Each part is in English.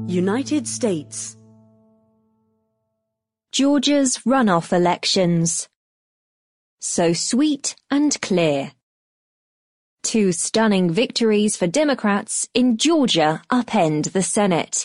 United States. Georgia's runoff elections. So sweet and clear. Two stunning victories for Democrats in Georgia upend the Senate.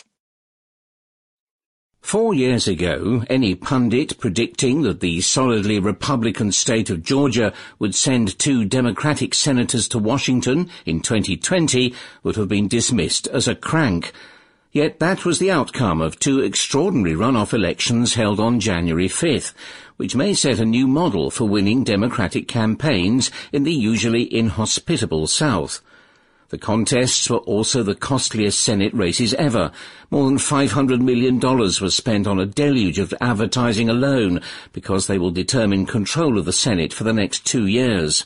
4 years ago, any pundit predicting that the solidly Republican state of Georgia would send 2 Democratic senators to Washington in 2020 would have been dismissed as a crank. Yet that was the outcome of 2 extraordinary runoff elections held on January 5th, which may set a new model for winning Democratic campaigns in the usually inhospitable South. The contests were also the costliest Senate races ever. More than $500 million was spent on a deluge of advertising alone, because they will determine control of the Senate for the next 2 years.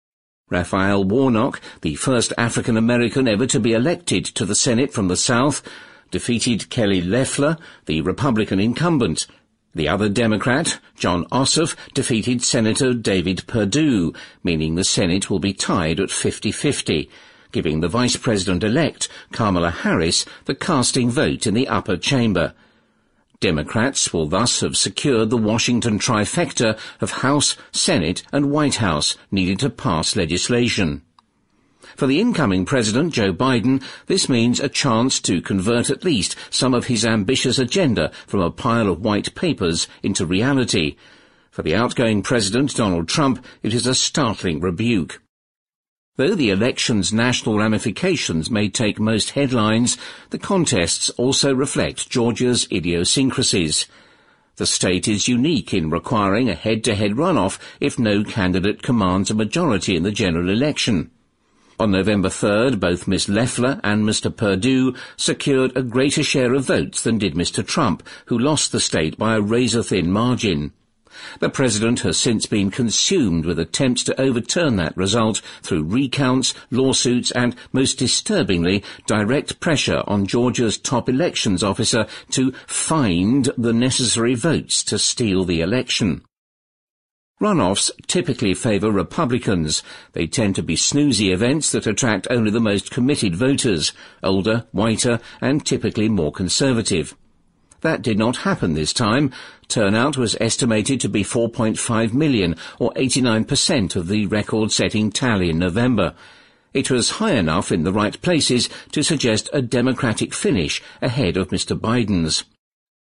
Raphael Warnock, the first African American ever to be elected to the Senate from the South, defeated Kelly Loeffler, the Republican incumbent. The other Democrat, Jon Ossoff, defeated Senator David Perdue, meaning the Senate will be tied at 50-50, giving the Vice President-elect, Kamala Harris, the casting vote in the upper chamber. Democrats will thus have secured the Washington trifecta of House, Senate and White House needed to pass legislation. For the incoming President, Joe Biden, this means a chance to convert at least some of his ambitious agenda from a pile of white papers into reality. For the outgoing President, Donald Trump, it is a startling rebuke. Though the election's national ramifications may take most headlines, the contests also reflect Georgia's idiosyncrasies. The state is unique in requiring a head-to-head runoff if no candidate commands a majority in the general election. On November 3rd, both Ms. Loeffler and Mr. Perdue secured a greater share of votes than did Mr. Trump, who lost the state by a razor-thin margin. The president has since been consumed with attempts to overturn that result through recounts, lawsuits and, most disturbingly, direct pressure on Georgia's top elections officer to find the necessary votes to steal the election. Runoffs typically favour Republicans. They tend to be snoozy events that attract only the most committed voters, older, whiter and typically more conservative. That did not happen this time. Turnout was estimated to be 4.5 million, or 89% of the record-setting tally in November. It was high enough in the right places to suggest a Democratic finish ahead of Mr. Biden's.